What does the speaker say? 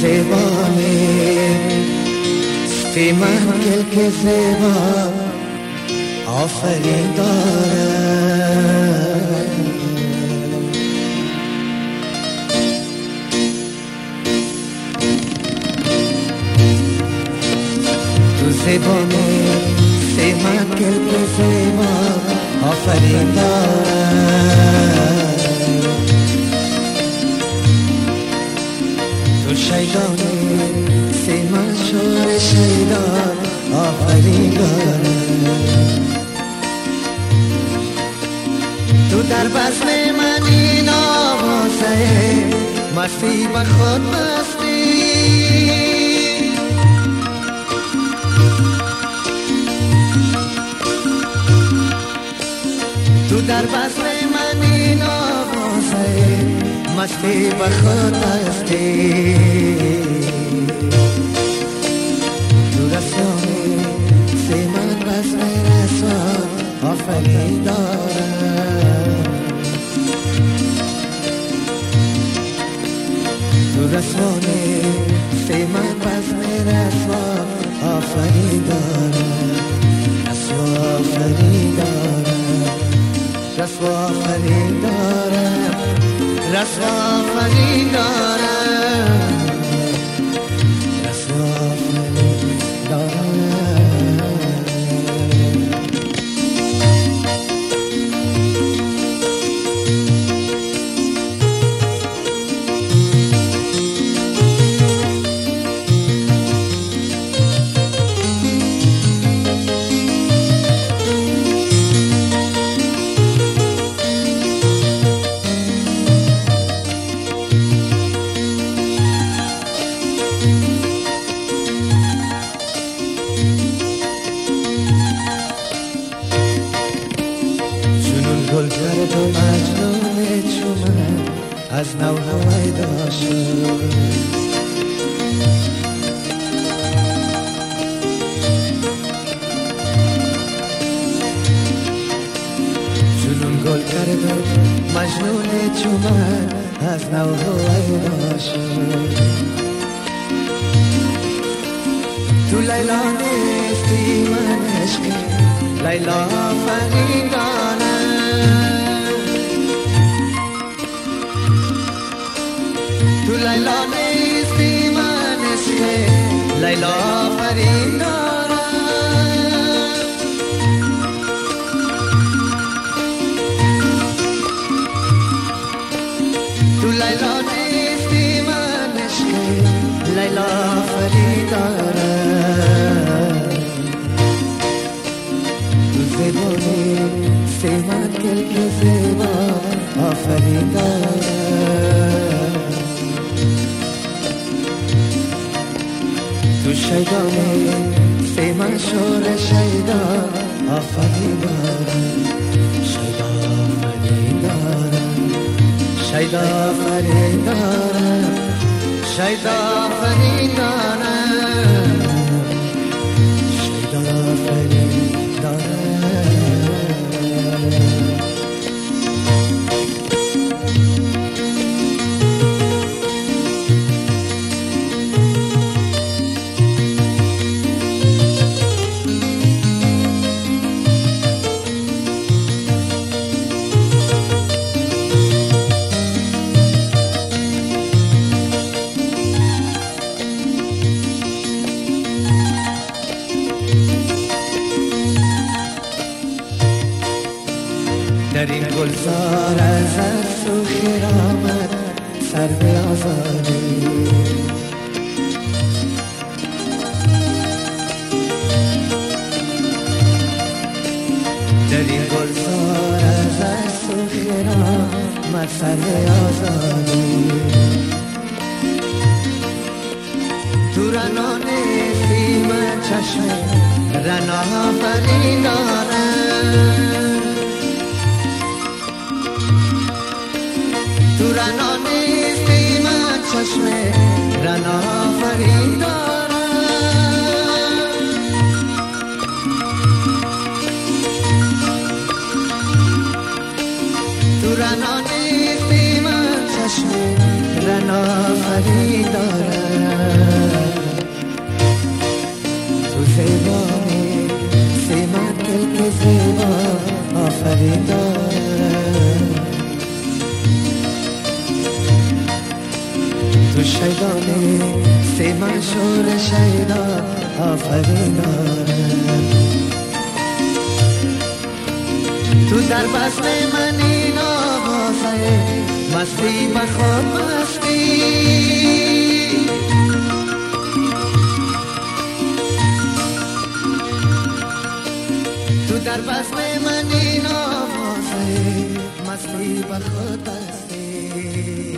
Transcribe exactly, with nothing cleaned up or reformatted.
زبانه سی من گل که زبا آفرین دارد تو زبانه سی من گل که زبا آفرین دارد تو شیدانه سی من شور شیدان آفرین دارد تو در بزم من این آوازه مستی به خود مستی تو در بزم من این آوازه مستی به خود مستی تو رسانه سی من بزم رسان آفرین دارد تو رسانه سی من بزم رسان آفرین دارد رسوا آفرین دارد رسوا آفرین دارد رسوا آفرین دارد رسوا آفرین دارد گل کرد و مجنون چومن از نو هویدا شد جنون گل کرد و مجنون چومن از نو هویدا شد تو لیلا نیستی من عشقی لیلا فریدانه تو لیلا نیستی من عشق لیلا فرین دارم تو لیلا نیستی من عشق لیلا فرین دارم تو زبانه سی من گل که زبا آفرین دارم تو شیدانه سی من شور شیدان آفرین دارم شیدا آفرین دارم شیدا آفرین دارم شیدا آفرین دارم شیدا آفرین دارم در این گلزار از عرض و خرامت سر به آزادی در این گلزار از عرض و خرامت سر به آزادی تو رنان سیمن چشم رنا فرین دارم تو رنا نیستی من چشم رنا فرین دارم تو رنا نیستی من چشم رنا فرین دارم زیبانی سیمت که زیبا آفریدن تو شیدانی سیمت شور شیدا آفریدن تو در بست منی نوازه مستی بخود مستی تو در بست منی نوازه مستی بخود مستی